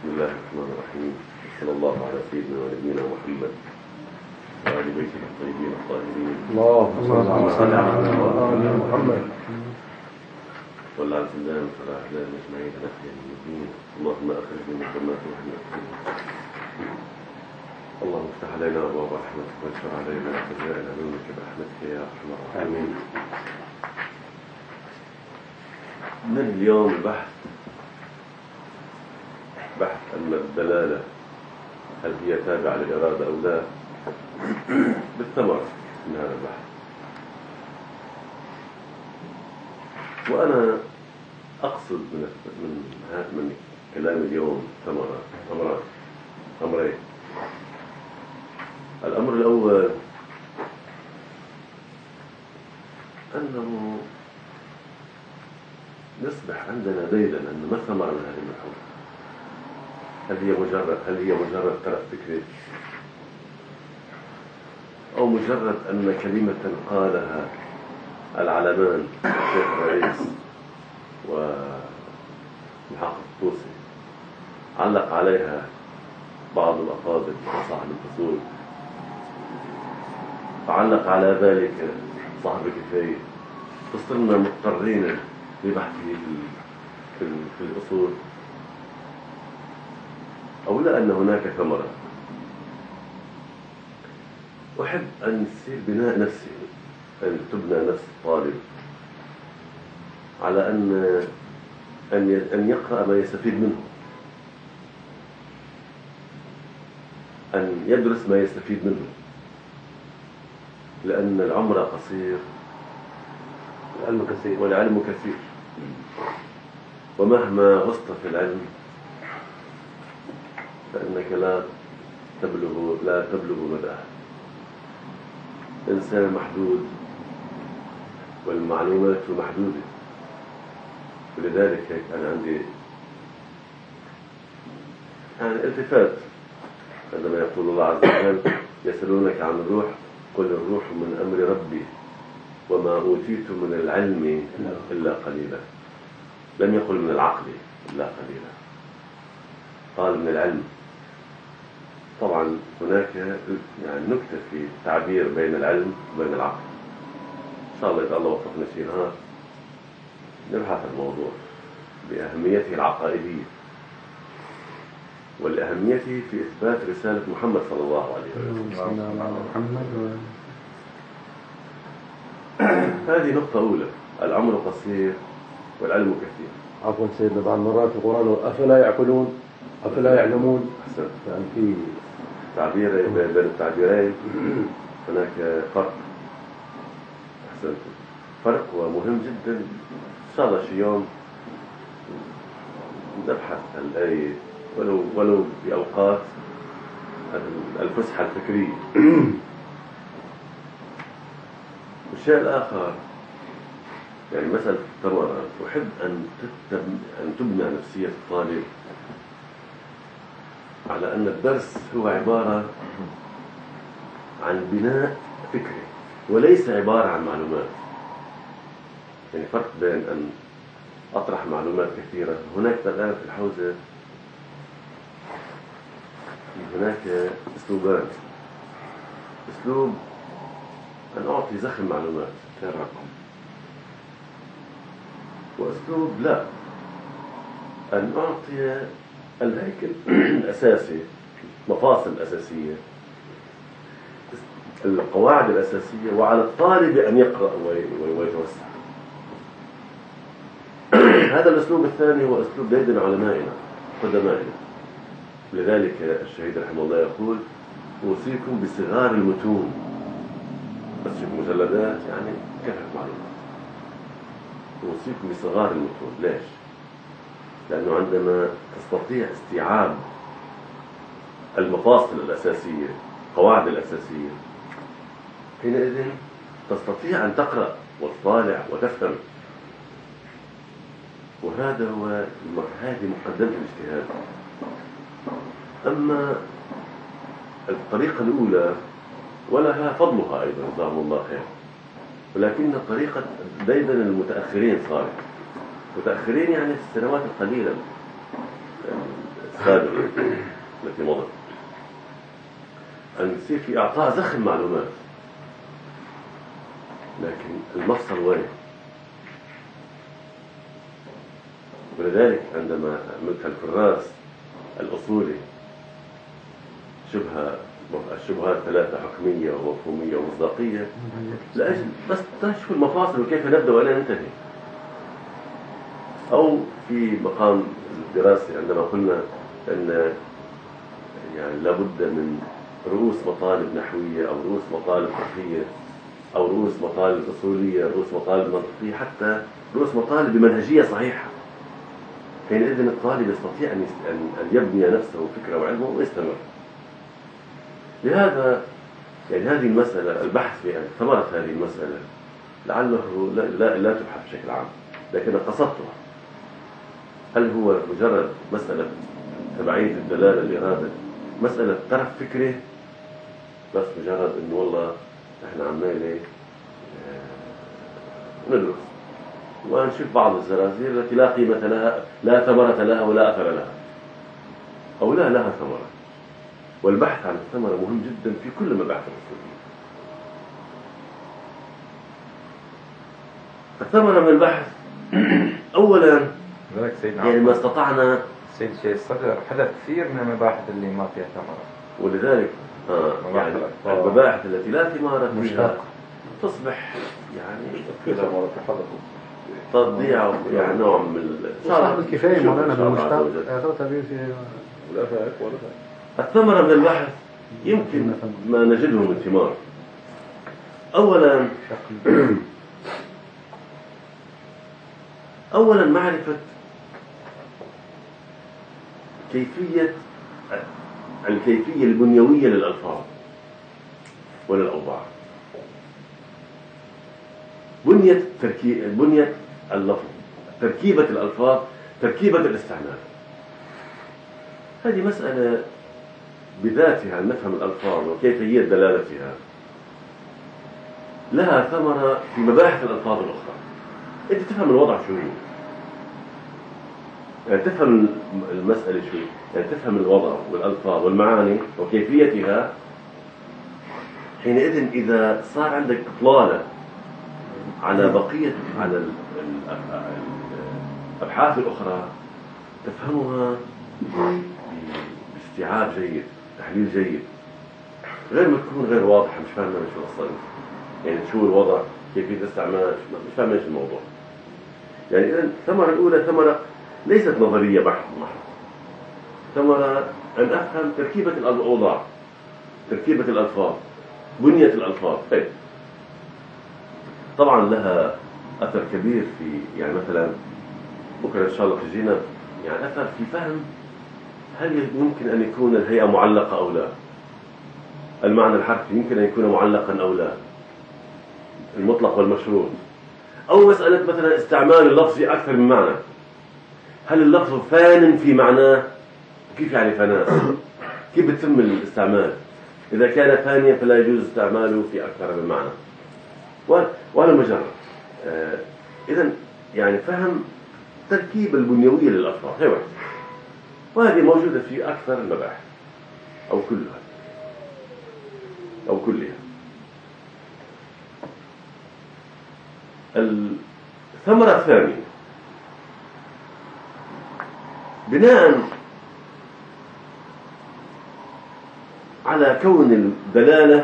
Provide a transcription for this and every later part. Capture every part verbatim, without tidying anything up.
بسم الله الرحمن الرحيم. صلى الله على سيدنا ونبينا محمد وآل بيته الطيبين الطاهرين. اللهم صل على محمد وعلى آل سلام وعلى أهلنا أجمعين نحيا من الدين. اللهم أخرجنا من ظلمات وحنا اللهم افتح علينا أبواب رحمتك وانشر علينا خزائن علومك برحمتك يا أرحم الراحمين. من اليوم البحث بحث أن الدلالة هل هي تابعة للإرادة أو لا بالثمرة من هذا البحث. وأنا أقصد من من من كلام اليوم ثمرة أمران أمرين. الأمر الأول أنه يصبح عندنا ديدا أن ما ثمر من هذه المحاولة. هل هي مجرد هل هي مجرد طرف فكري أو مجرد أن كلمة قالها العلمان الشيخ الرئيس ومحقق الطوسي علق عليها بعض الأفاضل وصاحب الفصول، فعلق على ذلك صاحب الكفاية، فصرنا مضطرين لبحثه في في الأصول، أو لا أن هناك ثمرة. أحب أن يصير بناء نفسي، أن تبنى نفس الطالب على أن أن أن يقرأ ما يستفيد منه، أن يدرس ما يستفيد منه، لأن العمر قصير العلم كثير والعلم كثير، ومهما غصت في العلم فإنك لا تبلغ لا تبلغ مداه. الإنسان محدود والمعلومات محدودة، ولذلك هيك أنا عندي يعني التفات عندما يقول الله عز وجل يسألونك عن الروح قل الروح من أمر ربي وما أوتيت من العلم إلا قليلا. لم يقل من العقل إلا قليلا، قال من العلم. طبعا هناك يعني نكتة في التعبير بين العلم وبين العقل. إن شاء الله إذا الله وفقنا شيء نهار نبحث الموضوع بأهميته العقائدية والأهمية في إثبات رسالة محمد صلى الله عليه وسلم. هذه نقطة أولى. العمر قصير والعلم كثير. عفوا سيدنا، بعض مرات القرآن أفلا يعقلون أفلا يعلمون. أحسنت. يعني في تعبير بين التعبيرين هناك فرق. أحسنت. فرق ومهم جدا. إن شاء الله شي يوم نبحث الآية ولو ولو في أوقات الفسحة الفكرية. والشيء الآخر يعني مسألة الثمرة، أحب أن أن تبنى نفسية الطالب على أن الدرس هو عبارة عن بناء فكري وليس عبارة عن معلومات. يعني فرق بين أن أطرح معلومات كثيرة. هناك الآن في الحوزة هناك أسلوبان. أسلوب أن أعطي زخم معلومات تراكم، وأسلوب لا، أن أعطي الهيكل الأساسي، مفاصل الأساسية، القواعد الأساسية، وعلى الطالب أن يقرأ ويتوسع. هذا الأسلوب الثاني هو أسلوب ديدن علمائنا قدمائنا. لذلك الشهيد رحمه الله يقول أوصيكم بصغار المتون. بس مجلدات يعني كثرة معلومات. أوصيكم بصغار المتون. ليش؟ لأنه عندما تستطيع استيعاب المفاصل الأساسية، القواعد الأساسية، حينئذ تستطيع أن تقرأ وتطالع وتفهم. وهذا هو هذه مقدمة الاجتهاد. أما الطريقة الأولى ولها فضلها أيضا جزاهم الله خير، ولكن طريقة ديدن المتأخرين صارت متأخرين يعني في السنوات القليلة السابقة التي مضت أن يصير في إعطاء زخم معلومات، لكن المفصل وين؟ ولذلك عندما عملت الكراس الأصولي شبه الشبهات ثلاثة حكمية ومفهومية ومصداقية لأجل بس تشوف المفاصل وكيف نبدأ وأين ننتهي. أو في مقام الدراسي عندما قلنا أن يعني لابد من رؤوس مطالب نحوية أو رؤوس مطالب فقهية أو رؤوس مطالب أصولية، رؤوس مطالب منطقية، حتى رؤوس مطالب بمنهجية صحيحة. حينئذ الطالب يستطيع أن يبني نفسه فكرة وعلمه ويستمر. لهذا يعني هذه المسألة البحث في ثمرة هذه المسألة لعله لا, لا, لا تبحث بشكل عام، لكن قصدتها هل هو مجرد مسألة تبعية الدلالة الإرادة، مسألة طرف فكري، بس مجرد إنه والله إحنا عمالي ندرس ونشوف بعض الزرازير التي لا قيمة لها، لا ثمرة لها ولا أثر لها، أو لا لها ثمرة. والبحث عن الثمرة مهم جدا في كل مباحث الأصولية. الثمرة من البحث أولا يعني ما استطعنا. سيد شيخ الصدر حدث كثير من المباحث اللي ما فيها ثمرة، ولذلك آه يعني المباحث التي لا ثمرة فيها تصبح يعني تضيع يعني نوع من صاحب الكفاية مولانا بالمشتق اعطتها به في الأفاق والأفاق. الثمرة من البحث يمكن ما نجده من ثمار. أولا أولا معرفة كيفية الكيفية البنيوية للألفاظ وللأوضاع، بنية تركيب بنية اللفظ، تركيبة الألفاظ، تركيبة الاستعمال. هذه مسألة بذاتها نفهم الألفاظ وكيفية دلالتها لها ثمرة في مباحث الألفاظ الأخرى. أنت تفهم الوضع شوي، يعني تفهم المسألة شوي، يعني تفهم الوضع والألفاظ والمعاني وكيفيتها. حينئذ إذا صار عندك إطلالة على بقية على الأبحاث الأخرى تفهمها باستيعاب جيد، تحليل جيد، غير ما تكون غير واضحة، مش فاهمة شو أصلا، يعني شو الوضع، كيفية الاستعمال، مش فاهمة ايش الموضوع. يعني إذن الثمرة الأولى ثمرة ليست نظرية بحث محض، ثمرة أن أفهم تركيبة الأوضاع، تركيبة الألفاظ، بنية الألفاظ. طبعا لها أثر كبير في يعني مثلا بكرة إن شاء الله تجينا يعني أثر في فهم هل يمكن أن يكون الهيئة معلقة أو لا، المعنى الحرفي يمكن أن يكون معلقا أو لا، المطلق والمشروط، أو مسألة مثلا استعمال اللفظ أكثر من معنى، هل اللفظ فان في معناه؟ كيف يعني فناء؟ كيف بتتم الاستعمال؟ إذا كان فانيا فلا يجوز استعماله في أكثر من معنى، ولا مجرد. آه إذن يعني فهم تركيب البنيوية للألفاظ هي واحدة، وهذه موجودة في أكثر المباحث أو كلها أو كلها. الثمرة الثانية بناء على كون الدلالة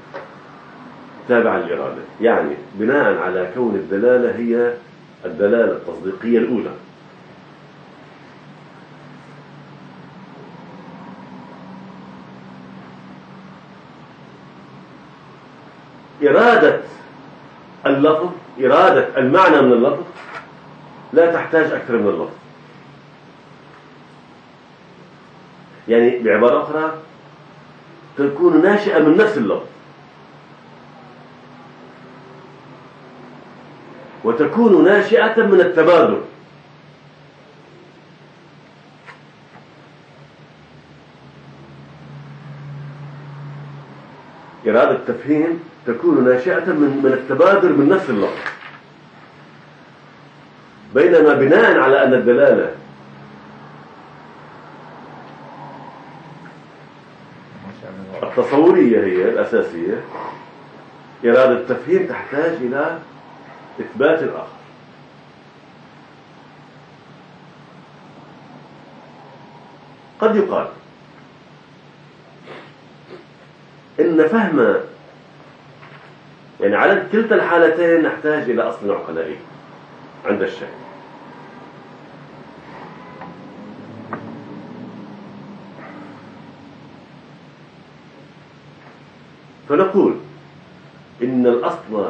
تابعة للإرادة، يعني بناء على كون الدلالة هي الدلالة التصديقية الأولى، إرادة اللفظ، إرادة المعنى من اللفظ لا تحتاج أكثر من اللفظ. يعني بعبارة أخرى تكون ناشئة من نفس اللفظ، وتكون ناشئة من التبادل. إرادة التفهيم تكون ناشئة من من التبادل من نفس اللفظ، بينما بناء على أن الدلالة ناشئة من وراء. التصورية هي الأساسية. إرادة التفهيم تحتاج إلى إثبات الآخر. قد يقال إن فهم يعني على كلتا الحالتين نحتاج إلى أصل عقلائي عند الشك. فنقول إن الأصل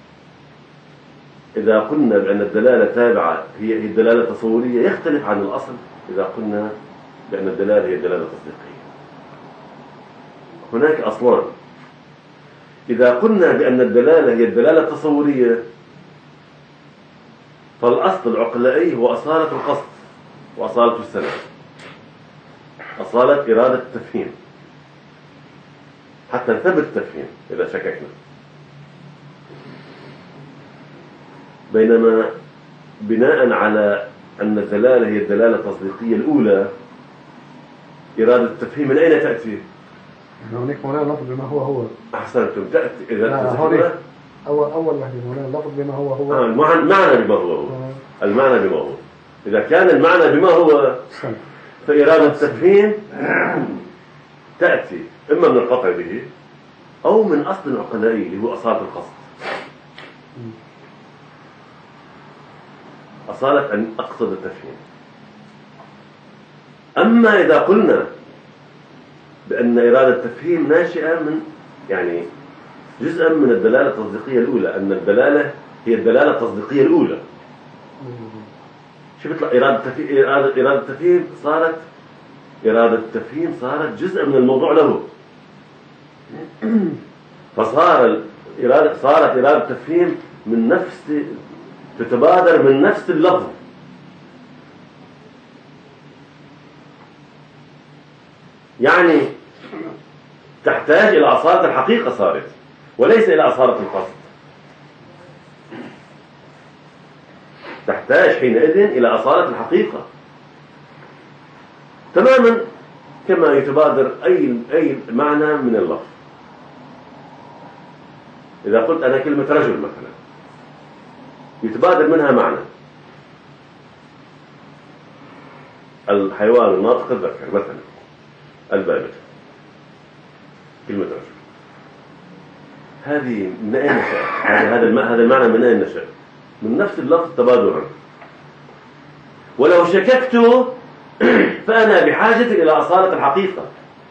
إذا قلنا بأن الدلالة تابعة هي الدلالة التصورية يختلف عن الأصل إذا قلنا بأن الدلالة هي الدلالة التصديقية. هناك أصلان. إذا قلنا بأن الدلالة هي الدلالة التصورية فالأصل العقلائي هو أصالة القصد وأصالة السلام، أصالة إرادة التفهيم حتى نثبت التفهيم إذا شككنا. بينما بناء على أن الدلالة هي الدلالة التصديقية الأولى إرادة التفهيم من أين تأتي؟ هناك مولانا لفظ بما هو هو. أحسنتم. تأتي إذا أول أول واحد مولانا اللفظ بما هو هو. آه المعنى بما هو هو. المعنى بما هو. إذا كان المعنى بما هو فإرادة التفهيم تأتي إما من القطع به أو من أصل عقلائي اللي هو أصالة القصد. أصالة أن أقصد التفهيم. أما إذا قلنا بأن إرادة التفهيم ناشئة من يعني جزءا من الدلالة التصديقية الأولى، أن الدلالة هي الدلالة التصديقية الأولى. شو بيطلع إرادة التفهيم؟ إرادة إرادة التفهيم صارت إرادة التفهيم صارت جزء من الموضوع له. فصار الإرادة صارت إرادة التفهيم من نفس تتبادر من نفس اللفظ. يعني تحتاج إلى أصالة الحقيقة صارت وليس إلى أصالة القصد. تحتاج حينئذ إلى أصالة الحقيقة تماما كما يتبادر أي أي معنى من اللفظ. إذا قلت أنا كلمة رجل مثلا يتبادر منها معنى الحيوان الناطق الذكر مثلا البالغ، كلمة رجل هذه من أين نشأ؟ هذا هذا المعنى من أين نشأ؟ من نفس اللفظ تبادرا. ولو شككت فأنا بحاجة إلى أصالة الحقيقة.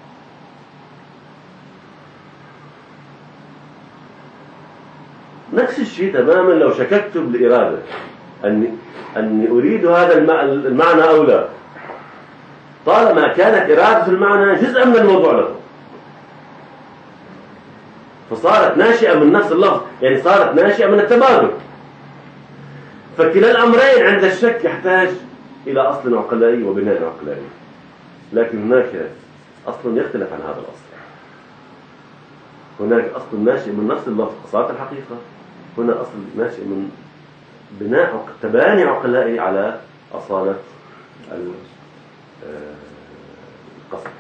نفس الشيء تماما لو شككت بالإرادة أني أني أريد هذا المعنى أو لا، طالما كانت إرادة المعنى جزءا من الموضوع له فصارت ناشئة من نفس اللفظ، يعني صارت ناشئة من التبادل. فكلا الأمرين عند الشك يحتاج إلى أصل عقلائي وبناء عقلائي، لكن هناك أصل يختلف عن هذا الأصل. هناك أصل ناشئ من نفس اللفظ أصالة الحقيقة، هنا أصل ناشئ من بناء تباني عقلائي على أصالة القصد.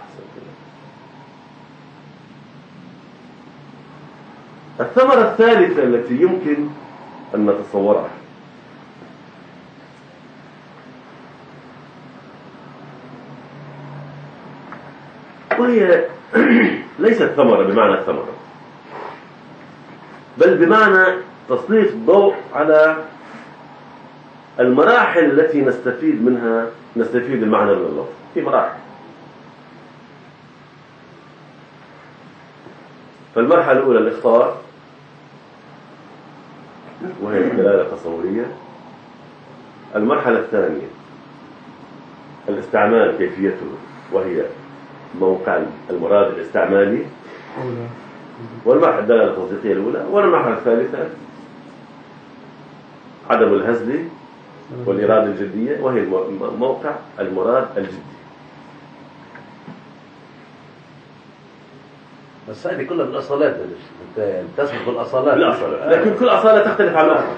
الثمرة الثالثة التي يمكن أن نتصورها وهي ليست ثمرة بمعنى الثمرة، بل بمعنى تسليط الضوء على المراحل التي نستفيد منها نستفيد المعنى من اللفظ. في مراحل. فالمرحلة الأولى الإخطار وهي الدلالة التصورية. المرحلة الثانية الاستعمال كيفيته وهي موقع المراد الاستعمالي. والمرحلة الدلالة التصديقية الأولى. والمرحلة الثالثة عدم الهزل والإرادة الجدية وهي موقع المراد الجدي. بس هذه كلها بالأصالات تثبت بالأصالات. بالأصالات، لكن كل أصالة تختلف عن الأخرى.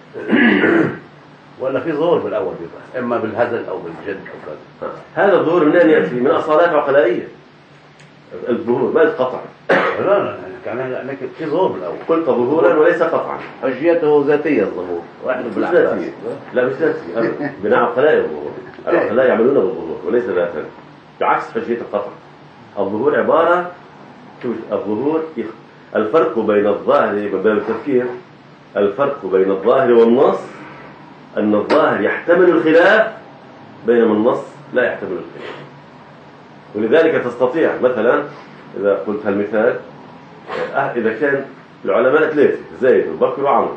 ولا في ظهور بالأول بيبقى إما بالهزل أو بالجد أو كذا. هذا الظهور من أين يأتي؟ من أصالات عقلائية. الظهور ما القطع. لا لا كان لكن في ظهور بالأول. قلت ظهورا وليس قطعا. حجيته ذاتية الظهور واحد مش بالعباس. ذاتية. لا مش ذاتية أبدا. بناء عقلاء الظهور. العقلاء يعملون بالظهور وليس ذاتا، بعكس حجية القطع. الظهور عبارة شوف الظهور الفرق بين الظاهر بين التفكير، الفرق بين الظاهر والنص أن الظاهر يحتمل الخلاف بينما النص لا يحتمل الخلاف. ولذلك تستطيع مثلا إذا قلت هالمثال إذا كان العلماء ثلاثة زيد وبكر وعمر،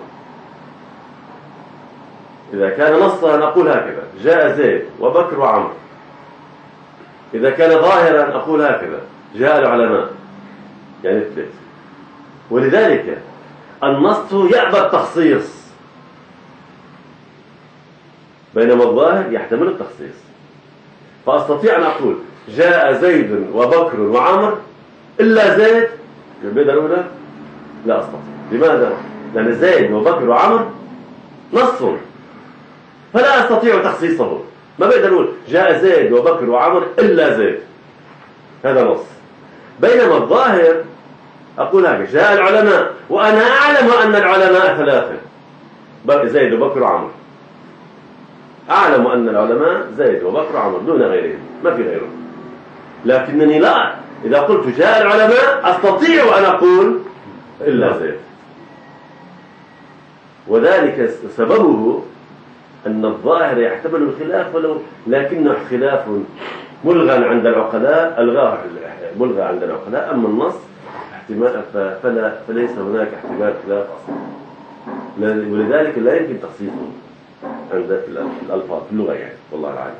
إذا كان نصا نقول هكذا جاء زيد وبكر وعمر، إذا كان ظاهرا أقول هكذا جاء العلماء، يعني ثلاثة. ولذلك النص يأبى التخصيص بينما الظاهر يحتمل التخصيص. فأستطيع أن أقول جاء زيد وبكر وعمر إلا زيد بالبيضة الأولى لا أستطيع. لماذا؟ لأن زيد وبكر وعمر نص فلا أستطيع تخصيصه. ما بقدر أقول جاء زيد وبكر وعمر إلا زيد، هذا نص. بينما الظاهر أقول هكذا جاء العلماء وأنا أعلم أن العلماء ثلاثة زيد وبكر وعمر، أعلم أن العلماء زيد وبكر وعمر دون غيرهم، ما في غيرهم. لكنني لا، إذا قلت جاء العلماء أستطيع أن أقول إلا زيد. وذلك سببه أن الظاهر يحتمل الخلاف ولو لكنه خلاف ملغى عند العقلاء، ألغاه ملغى عند العقلاء. أما النص احتمال فلا فليس هناك احتمال خلاف أصلا، ولذلك لا يمكن تخصيصه عند الألفاظ في اللغة يعني والله العالم.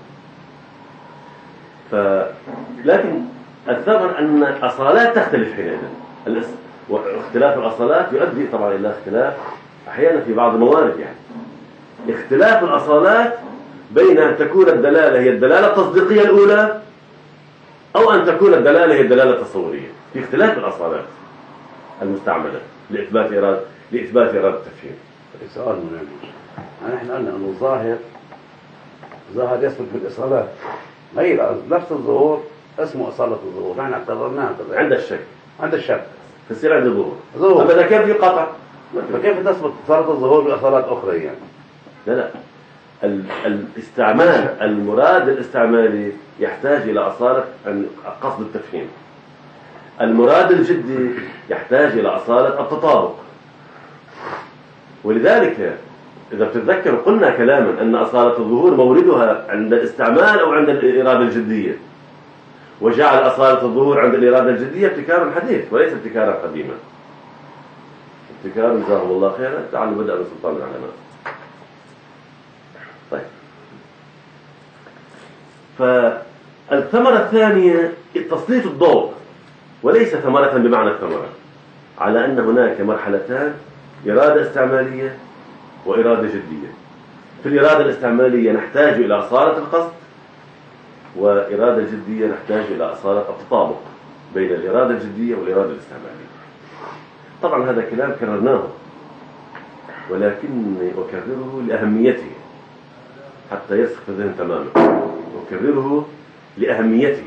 ف لكن الثمر أن الأصالات تختلف حينئذ، واختلاف الأصالات يؤدي طبعا إلى اختلاف أحيانا في بعض الموارد. يعني اختلاف الأصالات بين أن تكون الدلالة هي الدلالة التصديقية الأولى أو أن تكون الدلالة هي الدلالة التصورية، في اختلاف الأصالات المستعملة لإثبات إرادة لإثبات إرادة التفهيم. سؤال مهم. نحن قلنا أن الظاهر ظاهر يثبت بالإصالات، هي نفس الظهور اسمه أصالة الظهور، نحن اعتبرناها كذا عند الشك عند الشك فسير عند الظهور. ظهور. أما إذا كان في قطع فكيف تثبت أصالة الظهور بأصالات أخرى يعني؟ لا لا الاستعمال المراد الاستعمالي يحتاج إلى أصالة قصد التفهيم، المراد الجدي يحتاج إلى أصالة التطابق. ولذلك إذا بتتذكروا قلنا كلاما أن أصالة الظهور موردها عند الاستعمال أو عند الإرادة الجدية، وجعل أصالة الظهور عند الإرادة الجدية ابتكارا حديث وليس ابتكارا قديما. ابتكار جزاهم الله خيرا تعالوا بدأ من سلطان العلماء. طيب، فالثمرة الثانية تسليط الضوء، وليس ثمرة بمعنى الثمرة، على أن هناك مرحلتان: إرادة استعمالية وإرادة جدية. في الإرادة الاستعمالية نحتاج إلى أصالة القصد، وإرادة جدية نحتاج إلى أصالة التطابق بين الإرادة الجدية والإرادة الاستعمالية. طبعا هذا كلام كررناه، ولكني أكرره لأهميته حتى يرسخ في الذهن تماما، أكرره لأهميته.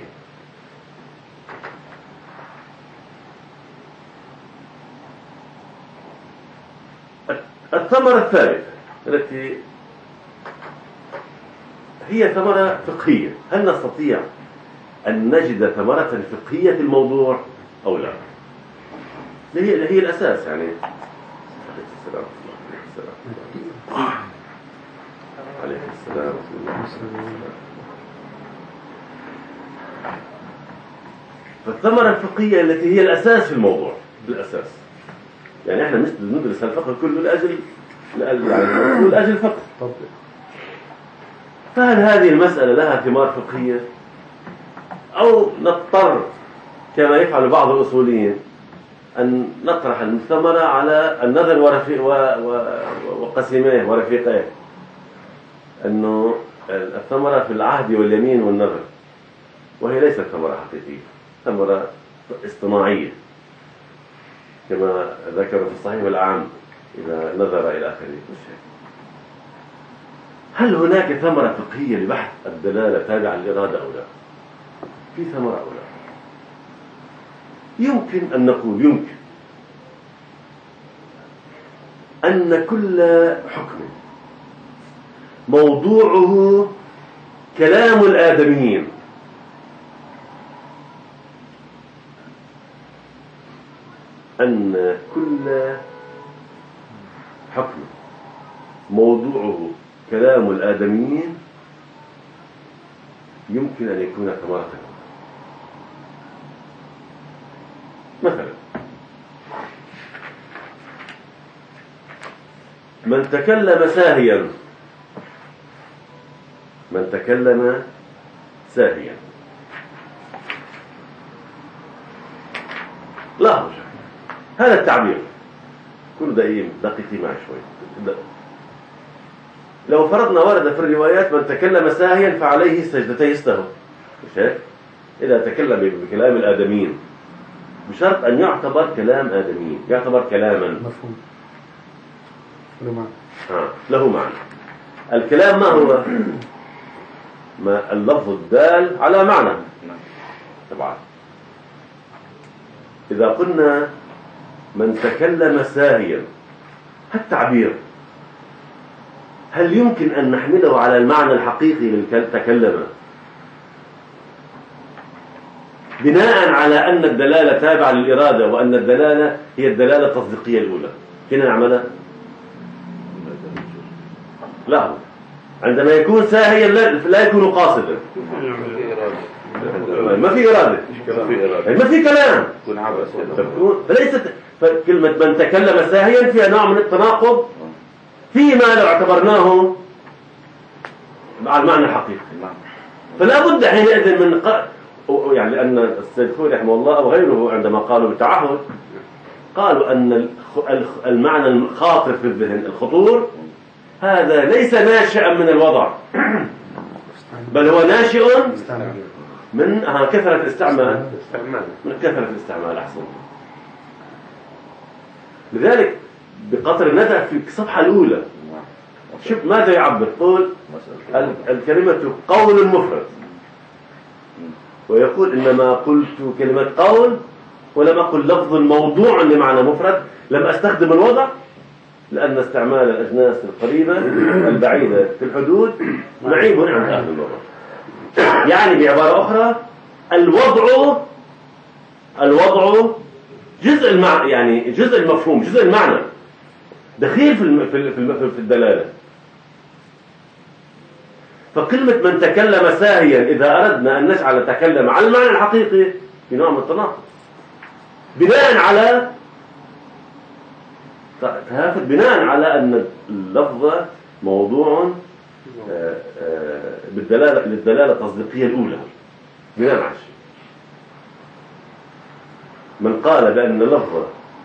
الثمرة الثالثة التي هي ثمرة فقهية، هل نستطيع أن نجد ثمرة فقهية في الموضوع أو لا؟ هي هي الأساس. يعني السلام عليه السلام. فالثمرة الفقهية التي هي الأساس في الموضوع بالأساس، يعني احنا ندرس الفقه كله لأجل يعني لأجل الفقه. فهل هذه المسألة لها ثمار فقهية، أو نضطر كما يفعل بعض الأصوليين أن نطرح الثمرة على النظر ورفيق وقسميه ورفيقيه، أنه الثمرة في العهد واليمين والنظر، وهي ليست ثمرة حقيقية، ثمرة اصطناعية كما ذكر في الصحيح والعام إذا نظر إلى آخره. هل هناك ثمرة فقهية لبحث الدلالة تابعة للإرادة أو لا؟ في ثمرة أو لا؟ يمكن أن نقول يمكن أن كل حكم موضوعه كلام الآدميين أن كل حكم موضوعه كلام الآدميين يمكن أن يكون ثمرة. مثلا من تكلم ساهيا من تكلم ساهيا لاحظوا هذا التعبير كونوا دقيقين دقيقين معي شوي. لو فرضنا ورد في الروايات من تكلم ساهيا فعليه سجدتي السهو، مش هيك؟ إذا تكلم بكلام الآدميين بشرط أن يعتبر كلام آدميين، يعتبر كلاما مفهوم له معنى. آه. له معنى. الكلام ما هو؟ ما اللفظ الدال على معنى. طبعا إذا قلنا من تكلم ساهيا التعبير هل يمكن أن نحمله على المعنى الحقيقي للتكلم بناء على أن الدلالة تابعة للإرادة وأن الدلالة هي الدلالة التصديقية الأولى؟ كنا نعملها؟ لا، عندما يكون ساهيا لا يكون قاصدا، ما في إرادة، ما في كلام، فليست فكلمة من تكلم ساهيا فيها نوع من التناقض فيما لو اعتبرناه على المعنى الحقيقي. فلا بد حينئذ من ق... يعني لأن السيد الخوئي رحمه الله أو غيره عندما قالوا بالتعهد قالوا أن المعنى الخاطر في الذهن الخطور هذا ليس ناشئا من الوضع بل هو ناشئ من كثرة الاستعمال من كثرة الاستعمال. أحسن. لذلك بقطر الندى في الصفحة الأولى شوف ماذا يعبر؟ قول الكلمة قول مفرد ويقول إنما قلت كلمة قول ولم أقل لفظ موضوع لمعنى مفرد، لم أستخدم الوضع لأن استعمال الأجناس القريبة البعيدة في الحدود معيب عند أهل اللغة. يعني بعبارة أخرى الوضع الوضع جزء المع... يعني جزء المفهوم، جزء المعنى دخيل في الم... في في في الدلالة. فكلمة من تكلم ساهيا إذا أردنا أن نجعل تكلم على المعنى الحقيقي بنوع من التناقض بناء على تهافت بناء على أن اللفظ موضوع بالدلالة للدلالة التصديقية الأولى بناء على الشيء. من قال بأن اللفظ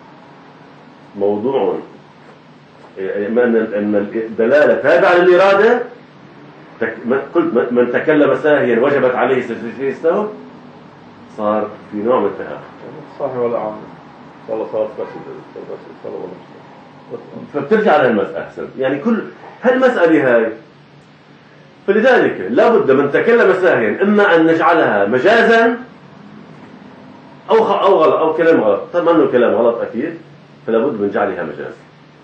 موضوع أن الدلالة تابعة للإرادة قلت من تكلم ساهيا وجبت عليه سجدتي السهو صار في نوع من التهافت. صحيح ولا عام والله صارت بس فبترجع لها المسألة أحسن. يعني كل هالمسألة هاي فلذلك لا بد من تكلم ساهيا إما أن نجعلها مجازا أو أو غلط أو كلام غلط. طبعا أنه كلام غلط أكيد فلا بد من جعلها مجاز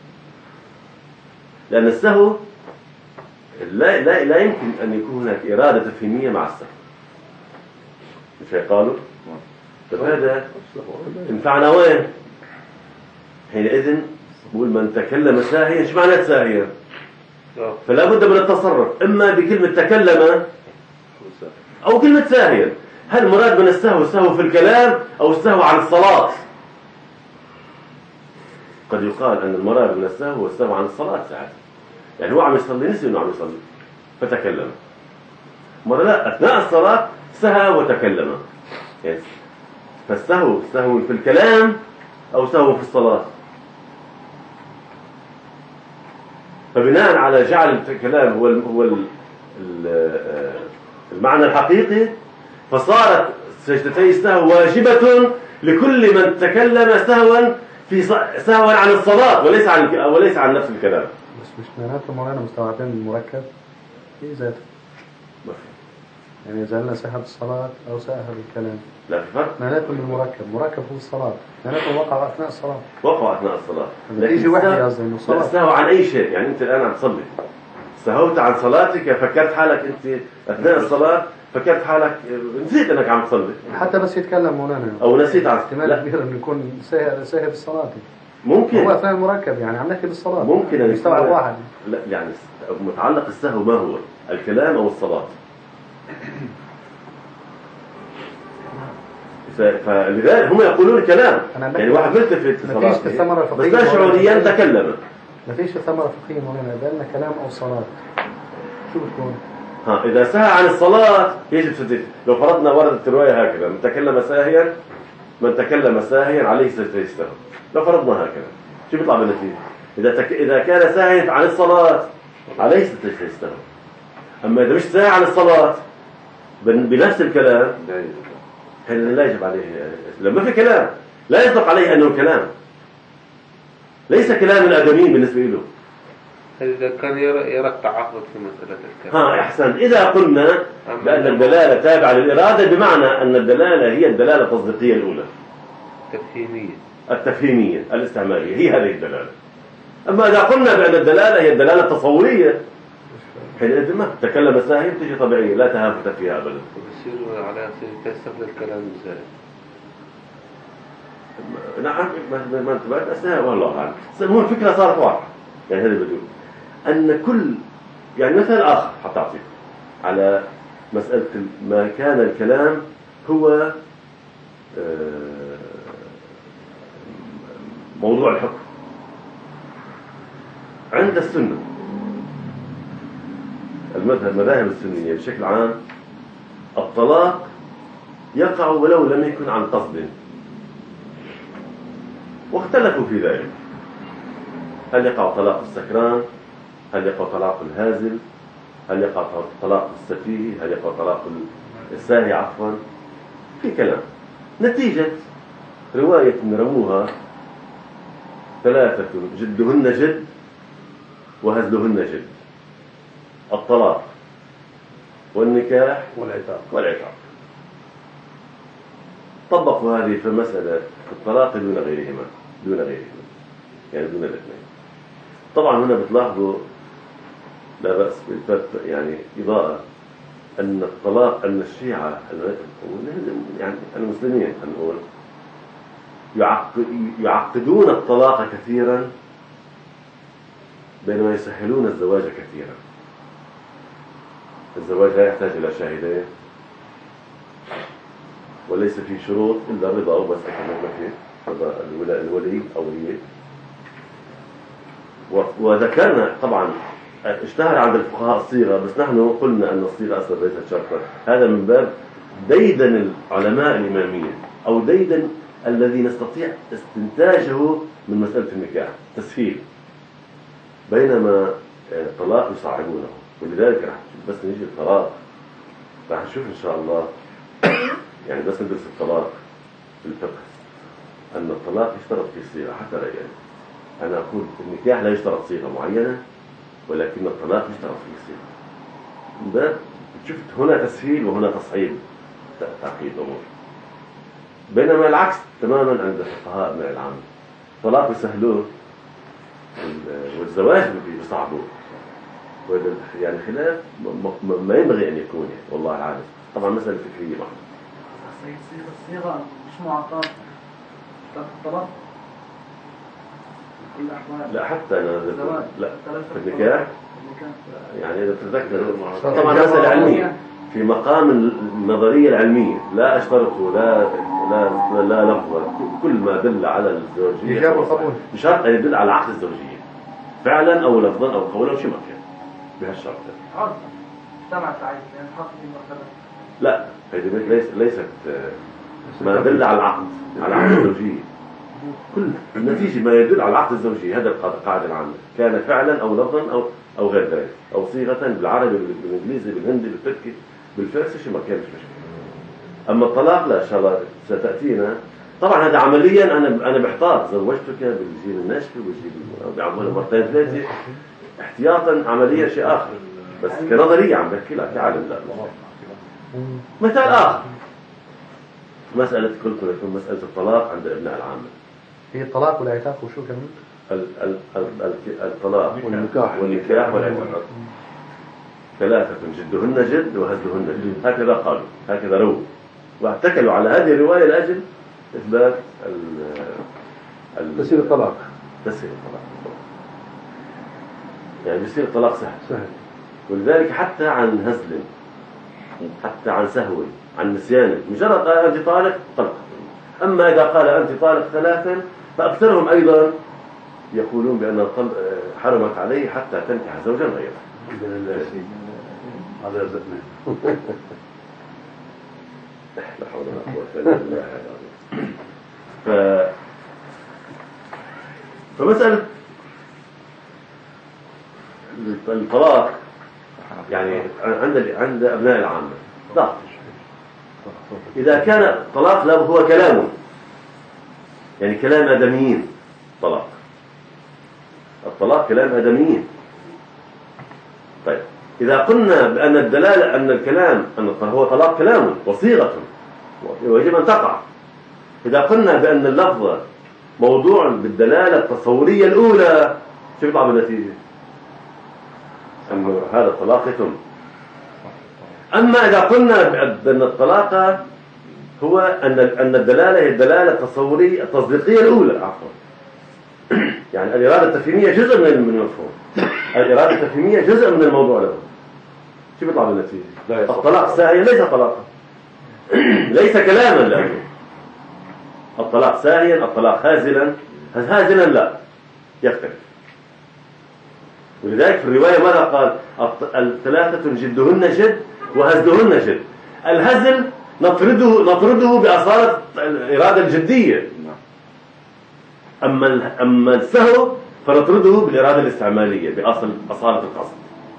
لأن السهو لا لا لا يمكن أن يكون هناك إرادة تفهيمية مع السهو. مش هيقالوا فهذا انفعنا وين حينئذ بقول من تكلم ساهيا ايش معنى ساهيا؟ فلا بد من التصرف إما بكلمة تكلم أو كلمة ساهيا. هل مراد من السهو السهو في الكلام أو السهو عن الصلاة؟ قد يقال أن المراد من السهو هو السهو عن الصلاة ساعات، يعني هو عم يصلي نسي إنه عم يصلي فتكلم، مرة لا أثناء الصلاة سهى وتكلم. يعني فالسهو سهو في الكلام أو سهو في الصلاة. فبناء على جعل الكلام هو هو المعنى الحقيقي فصارت سجدتي السهو واجبة لكل من تكلم سهوا في سهوا عن الصلاة وليس عن وليس عن نفس الكلام. بس مش معناته مولانا مستوعبين المركب في ذاته يعني إذا لنا سهى بالصلاة أو سهى بالكلام لا في فرق. معناته من المركب مركب هو الصلاة معناته وقع أثناء الصلاة وقع أثناء الصلاة. نتيجة واحدة قصدي إنه لا الصلاة استهوا عن أي شيء. يعني أنت الآن عم تصلي سهوت عن صلاتك، فكرت حالك أنت أثناء الصلاة فكرت حالك نسيت أنك عم تصلي حتى بس يتكلم مولانا أو نسيت عن احتمال لا كبير إنه يكون سهى سهى بالصلاة ممكن هو أثناء المركب يعني عم نحكي بالصلاة ممكن أن يستوعب يكون- واحد لا يعني متعلق السهو ما هو الكلام أو الصلاة. ف- فلذلك هم يقولون كلام أنا بحكي- يعني واحد ملتفت في نتيجة صلاته الثمرة بس الفقهية لا شعوريا تكلم. مفيش ثمرة فقهية مولانا إذا لنا كلام أو صلاة شو بتكون؟ ها إذا سهى عن الصلاة يجب سجده. لو فرضنا وردت الرواية هكذا من تكلم ساهيا من تكلم ساهيا عليه سجده السهو. لو فرضنا هكذا شو بيطلع بالنتيجة؟ إذا تك... إذا كان ساهيا عن الصلاة عليه سجده السهو. أما إذا مش ساهي عن الصلاة بن- بنفس الكلام هذا لا يجب عليه لما في كلام لا يصدق عليه أنه كلام ليس كلام الآدميين بالنسبة له. إذا كان يرى, يرى التعرض في مسألة الكلام. ها إحسن. إذا قلنا بأن الدلالة تابعة للإرادة بمعنى أن الدلالة هي الدلالة التصديقية الأولى تفهيمية التفهيمية الاستعمالية هي هذه الدلالة. أما إذا قلنا بأن الدلالة هي الدلالة التصورية حينئذ ما تكلم ساهي تجي طبيعية لا تهافت فيها أبدا. وبصير على أساس تستقبل الكلام زائد. نعم ما ما انتبهت أثناء والله أعلم. المهم الفكرة صارت واضحة. يعني هذا بدون أن كل يعني مثال آخر حتى أعطيك على مسألة ما كان الكلام هو موضوع الحكم عند السنة المذهب المذاهب السنية بشكل عام الطلاق يقع ولو لم يكن عن قصد واختلفوا في ذلك. هل يقع طلاق السكران؟ هل يقع طلاق الهازل؟ هل يقع طلاق السفيه؟ هل يقع طلاق الساهي عفوا؟ في كلام. نتيجة رواية رووها ثلاثة جدهن جد وهزلهن جد الطلاق والنكاح والعتاق والعتاق. طبقوا هذه في مسألة الطلاق دون غيرهما دون غيرهما يعني دون الاثنين. طبعا هنا بتلاحظوا لا بأس بالفتح يعني إضاءة أن الطلاق أن الشيعة يعني المسلمين نقول يعقدون الطلاق كثيرا بينما يسهلون الزواج كثيرا. الزواج لا يحتاج إلى شاهدين وليس فيه شروط إلا الرضا وبس كما فيه رضا الولي أو ولي. وذكرنا طبعا اشتهر عند الفقهاء الصيغة بس نحن قلنا أن الصيغة أصلا ليست شرطا. هذا من باب ديدن العلماء الإمامية أو ديدن الذي نستطيع استنتاجه من مسألة النكاح تسهيل بينما الطلاق يصعبونه. ولذلك رح بس نيجي الطلاق رح نشوف إن شاء الله يعني بس ندرس الطلاق في الفقه أن الطلاق يشترط في صيغة حتى لا يعني أنا أقول النكاح لا يشترط صيغة معينة ولكن الطلاق يشترط في صيغة. ده شفت هنا تسهيل وهنا تصعيب تعقيد الأمور بينما العكس تماما عند الفقهاء من العام الطلاق يسهلوه والزواج بيصعبوه. وهذا يعني خلاف ما ينبغي أن يكون يعني والله العالم طبعا مسألة فكرية معنا. الصيغة مش معطاة الطلاق كل أحوال لا حتى أنا الزواج لا في النكاح يعني إذا تتذكر طبعا طبعا مسألة علمية في مقام النظرية العلمية لا أشترط لا لا لا لفظا كل ما دل على الزوجية إجابة وقبول بشرط أن يدل على عقد الزوجية فعلا أو لفظا أو قولا أو شيء ما كان بهالشرط. عرض اجتمعت عليه يعني حق في مرتبة لا هذه ليس ليست ما يدل على العقد على عقد الزوجية كل النتيجة ما يدل على عقد الزوجية. هذا القاعدة العامة كان فعلا أو لفظا أو أو غير ذلك أو صيغة بالعربي بالإنجليزي بالهندي بالتركي بالفارسي شيء ما كان مش مشكلة. أما الطلاق لا إن شاء الله ستأتينا. طبعا هذا عمليا أنا أنا بحتار زوجتك بالجيل الناشف والجيل بعمله مرتين ثلاثة احتياطا عمليا شيء آخر بس كنظرية عم بحكي لك كعالم لا مثال آخر، مسألة قلت لكم مسألة الطلاق عند أبناء العامة. هي الطلاق والعتاق وشو كمان؟ ال- ال- ال- ال- الطلاق والنكاح والنكاح والعتاق ثلاثة جدهن جد وهزلهن جد، هكذا قالوا، هكذا رووا، واعتكلوا على هذه الرواية لأجل إثبات ال- ال- تسير الطلاق تسهيل الطلاق. يعني بيصير الطلاق سهل، سهل. ولذلك حتى عن هزل، حتى عن سهو، عن نسيان، مجرد قال أنت طالق طلق. أما إذا قال أنت طالق ثلاثا فأكثرهم أيضا يقولون بأن الطلق حرمت عليه حتى تنكح زوجا غيره. الحمد لله هذا رزقنا. لا حول ولا قوة إلا بالله. ف... فمسألة الطلاق يعني عند عند أبناء العامة ضعف. إذا كان الطلاق له هو كلامه، يعني كلام آدميين، طلاق الطلاق كلام آدميين. طيب إذا قلنا بأن الدلالة أن الكلام أن هو طلاق كلامه وصيغة ويجب أن تقع، إذا قلنا بأن اللفظ موضوع بالدلالة التصورية الأولى، شو يطلع بالنتيجة؟ أن هذا الطلاق يتم. أما إذا قلنا بأن الطلاق هو أن أن الدلالة هي الدلالة التصورية التصديقية الأولى، عفوا، يعني الإرادة التفهيمية جزء من المفهوم، الإرادة التفهيمية جزء من الموضوع له، شو بيطلع بالنتيجة؟ الطلاق ساهيا ليس طلاقا، ليس كلاما لأنه الطلاق ساهيا، الطلاق هازلا، هازلا لا يختلف. ولذلك في الرواية ماذا قال؟ الثلاثة جدهن جد وهزلهن جد. الهزل نطرده نطرده بأصالة الإرادة الجدية، أما أما السهو فنطرده بالإرادة الاستعمالية بأصل أصالة القصد.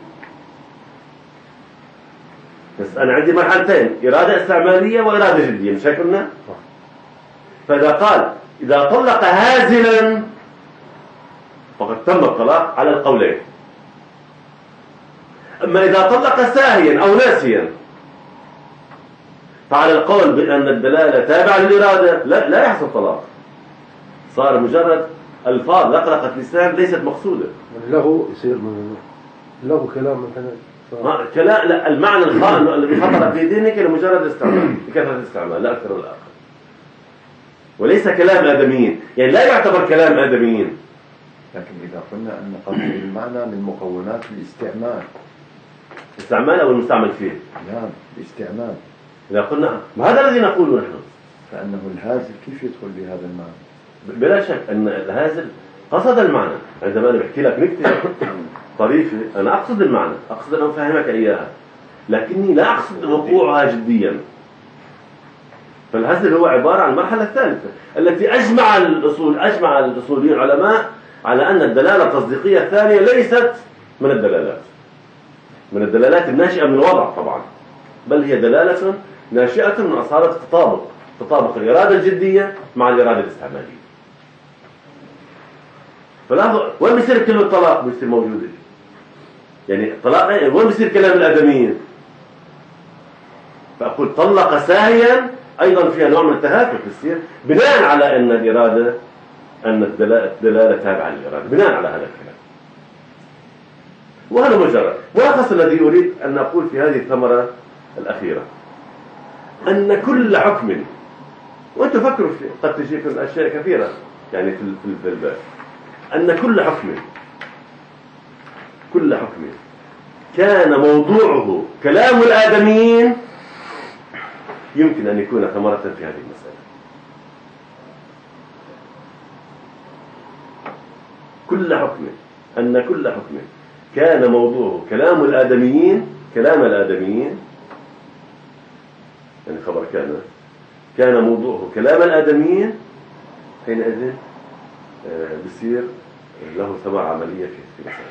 بس أنا عندي مرحلتين، إرادة استعمالية وإرادة جدية، مش هيك قلنا؟ فإذا قال إذا طلق هازلا فقد تم الطلاق على القولين. أما إذا طلق ساهيا أو ناسيا فعلى القول بأن الدلالة تابعة للإرادة لا, لا يحصل طلاق، صار مجرد ألفاظ لقلقة لسان ليست مقصودة. له يصير من له كلام مثلا ما كلام لا، المعنى الخاطئ الذي خطر في دينك لمجرد استعمال لكثرة الاستعمال لا أكثر ولا أقل، وليس كلام آدميين، يعني لا يعتبر كلام آدميين. لكن إذا قلنا أن قصد المعنى من مكونات الاستعمال، استعمال أو المستعمل فيه، نعم الاستعمال، إذا قلنا ما هذا الذي نقوله نحن، فأنه الهازل كيف يدخل بهذا المعنى؟ بلا شك أن الهازل قصد المعنى. عندما أنا بحكي لك نكتة طريفة أنا أقصد المعنى، أقصد أن أفهمك إياها، لكني لا أقصد وقوعها جديا. فالهزل هو عبارة عن المرحلة الثالثة التي أجمع الأصول أجمع الأصوليين العلماء على أن الدلالة التصديقية الثانية ليست من الدلالات من الدلالات الناشئة من الوضع طبعا، بل هي دلالة ناشئة من أصالة التطابق، تطابق الإرادة الجدية مع الإرادة الاستعمالية. فلاحظوا وين بيصير كلمة طلاق بيصير موجودة، يعني الطلاق وين بيصير كلام الآدميين؟ فأقول طلق ساهيا أيضا فيها نوع من التهافت بيصير بناء على أن الإرادة أن الدلالة تابعة للإرادة، بناء على هذا الكلام. وهذا مجرد ملخص الذي أريد أن أقول في هذه الثمرة الأخيرة، أن كل حكم، وأنتم فكروا فيه قد تجيكم أشياء كثيرة يعني في الباب، أن كل حكم كل حكم كان موضوعه كلام الآدميين يمكن أن يكون ثمرة في هذه المسألة. كل حكم أن كل حكم كان موضوعه كلام الآدميين كلام الآدميين يعني خبر كان كان موضوعه كلام الآدميين حينئذ بصير له ثمرة عملية في مسألة.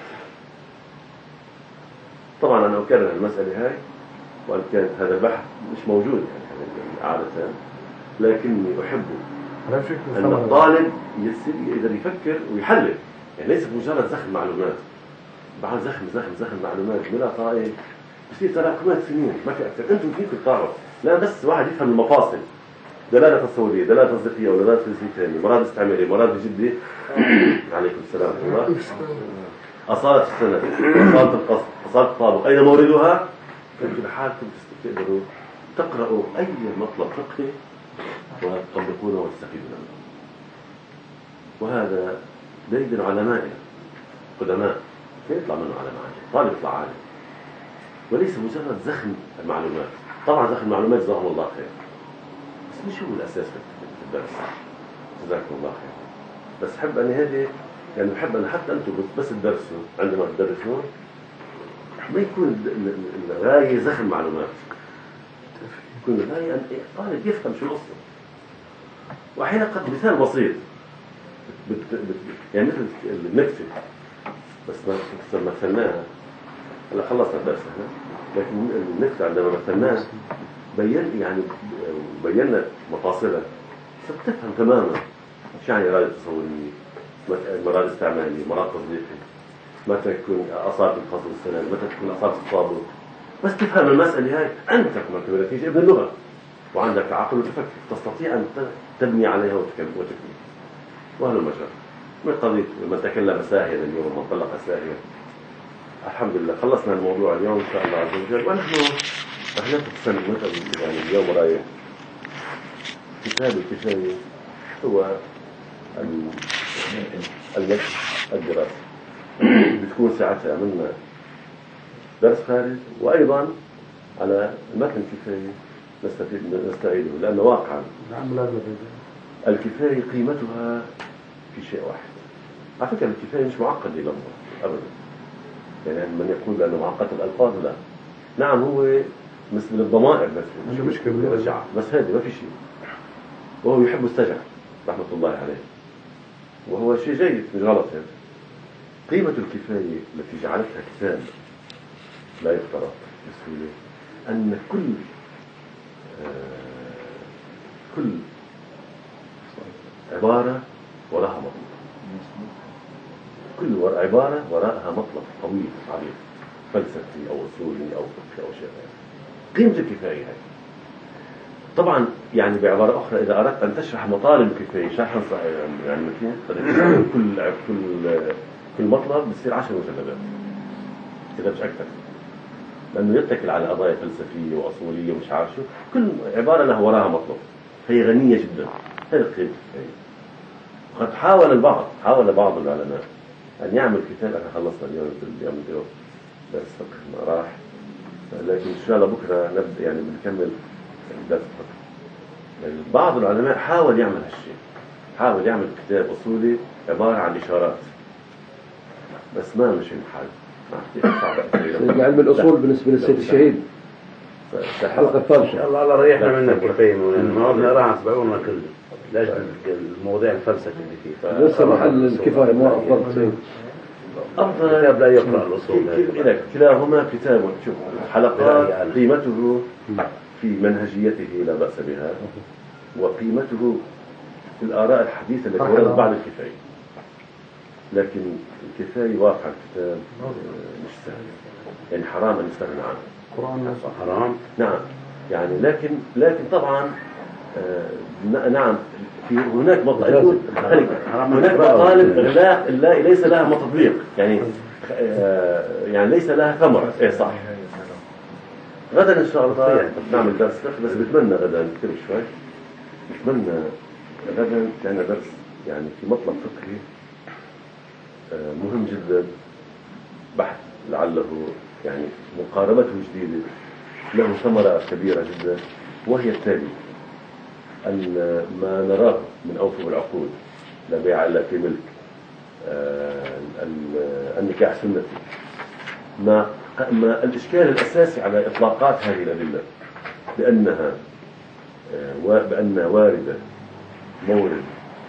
طبعا أنا أكرر المسألة هاي وأن كانت هذا البحث مش موجود يعني عادة، لكني أحب أن الطالب يقدر يفكر ويحلل، يعني ليس مجرد زخم معلومات، بعد زخم زخم زخم معلومات بلا طائل بصير تراكمات سنين ما في أكثر. أنتم فيكم تعرف لا بس واحد يفهم المفاصل، دلالة تصورية، دلالة تصديقية، ودلالة فيزيكية، مراد استعمارية، مراد جدي. عليكم السلام ورحمة الله. أصالة السند، أصالة القصد، أصالة الطابق، أين موردها؟ أنتم بحالكم تقدروا تقرأوا أي مطلب فقهي وتطبقونه وتستفيدوا منه. وهذا دليل علمائنا قدماء يطلع منه على معاني، طالب يطلع عالم، وليس مجرد زخم المعلومات. طبعا زخم المعلومات جزاهم الله خير، بس مش هو الأساس في الدرس. جزاكم الله خير. بس أحب أن هذه يعني بحب أن حتى أنتم بس تدرسوا عندما تدرسون ما يكون الغاية زخم معلومات، يكون الغاية أن طالب يفهم شو القصة. وأحيانا قد مثال بسيط بت بت يعني مثل النكتة، بس ما مثلناها هلا خلصنا الدرس احنا، لكن النكتة عندما مثلناها بين يعني بينا مفاصلها صرت تفهم تماما ايش يعني إرادة تصورية، مراد استعمالي، مراد تصديقي، متى تكون أصالة القصد والسند، متى تكون أصالة الطابق. بس تفهم المسألة هاي أنت كما كنتيجة ابن اللغة وعندك عقل وتفكر، تستطيع أن تبني عليها وتكمل. وهذا المجال من قضية من تكلم ساهيا اليوم ومن طلق ساهيا. الحمد لله خلصنا الموضوع اليوم إن شاء الله عز وجل. ونحن رح ناخذ سنة مثلا يعني اليوم رايح كتاب الكفاية هو المتن الدراسي، بتكون ساعتها عملنا درس خارج، وأيضا على المتن الكفاية نستفيد نستعيده، لأنه واقعا الكفاية قيمتها في شيء واحد. على فكرة الكفاية مش معقد للأمر أبدا، يعني من يقول بأنه معقد الألفاظ لا، نعم هو مثل الضمائر بس مش مشكلة بس هذه ما في شيء. وهو يحب السجع رحمة الله عليه، وهو شيء جيد مش غلط. هذا قيمة الكفاية التي جعلتها كتاب لا يفترض بسهولة أن كل آه كل عبارة وراها مطلب، كل عبارة وراءها مطلب طويل عريض فلسفي أو أصولي أو فقهي أو شيء. قيمة الكفاية هاي طبعا يعني بعبارة أخرى إذا أردت أن تشرح مطالب الكفاية شرحا يعني مثلا كل كل كل مطلب بتصير عشر مجلدات إذا مش أكثر، لأنه يتكل على قضايا فلسفية وأصولية ومش عارف شو. كل عبارة لها وراها مطلب، هي غنية جدا. هذه قيمة الكفاية. قد حاول البعض حاول بعض العلماء أن يعمل كتاب. أنا خلصنا اليوم اليوم اليوم درس فقه ما راح، لكن إن شاء الله بكرة نبدأ يعني بنكمل درس فقه. يعني بعض العلماء حاول يعمل هالشيء، حاول يعمل كتاب أصولي عبارة عن إشارات، بس ما مشي الحال. علم الأصول بالنسبة للسيد الشهيد حلقة الفلسفة. الله الله ريحنا منك الكفاية مولانا، ما راح نسمعونا كل لجنة المواضيع الفلسفة اللي فيه. لسه محل الكفاية مو أفضل سيد. أفضل كتاب لا يقرأ الأصول. كلاهما كتاب شوف حلقات قيمته في منهجيته لا بأس بها، وقيمته في الآراء الحديثة التي وردت بعد الكفاية. لكن الكفاية واقع الكتاب مش سهل، يعني حرام أن يستغنى عنه. القرآن حرام نعم يعني لكن لكن طبعا آه نعم في هناك مطالب هناك مطالب لا, لا ليس لها تطبيق، يعني آه يعني ليس لها ثمر. ايه صح. غدا ان شاء الله نعمل درس فقه، بس بتمنى غدا كثير شوي بتمنى غدا لنا درس يعني في مطلب فقهي آه مهم جدا، بحث لعله يعني مقاربته جديدة له ثمرة كبيرة جدا، وهي التالي: أن ما نراه من أوفر العقود لا بيع إلا في ملك، النكاح سنتي، ما ما الإشكال الأساسي على إطلاقات هذه الأدلة بأنها بأنها واردة مورد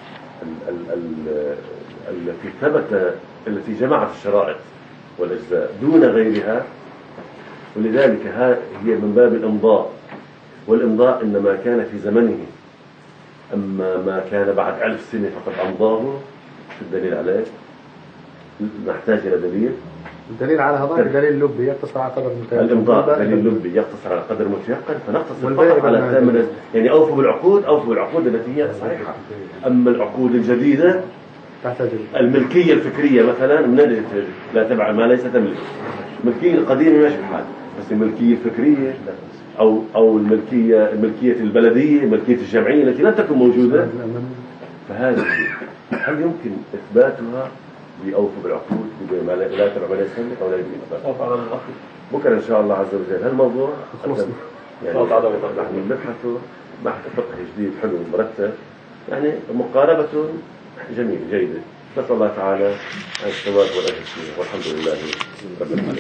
التي ثبت التي جمعت الشرائط والأجزاء دون غيرها، ولذلك هي من باب الإمضاء، والإمضاء إنما كان في زمنه، أما ما كان بعد ألف سنة فقد أمضاه. في الدليل عليه؟ نحتاج إلى دليل. الدليل على هذا دليل لبي يقتصر على قدر متيقن. الإمضاء دليل لبي يقتصر على قدر متيقن، فنقتصر والبيع فقط على بالمال. الثمن. يعني أوفوا بالعقود، أوفوا بالعقود التي هي صحيحة. أما العقود الجديدة تحتاج الملكية الفكرية مثلا من لا تبع ما ليس تملك. الملكية القديمة ماشي بحال، بس الملكية الفكرية أو أو الملكية الملكية البلدية، ملكية الجمعية التي لم تكن موجودة، فهذه هل يمكن إثباتها بأوفوا بالعقود بما لا لا تبع ما ليس تملك أو لا يمكن إثباتها؟ بكرة إن شاء الله عز وجل هالموضوع يعني نحن نبحث بحث فقهي جديد حلو مرتب، يعني مقاربة جميلة جيدة. نسأل الله تعالى الثواب والأجر فيه، والحمد لله رب العالمين.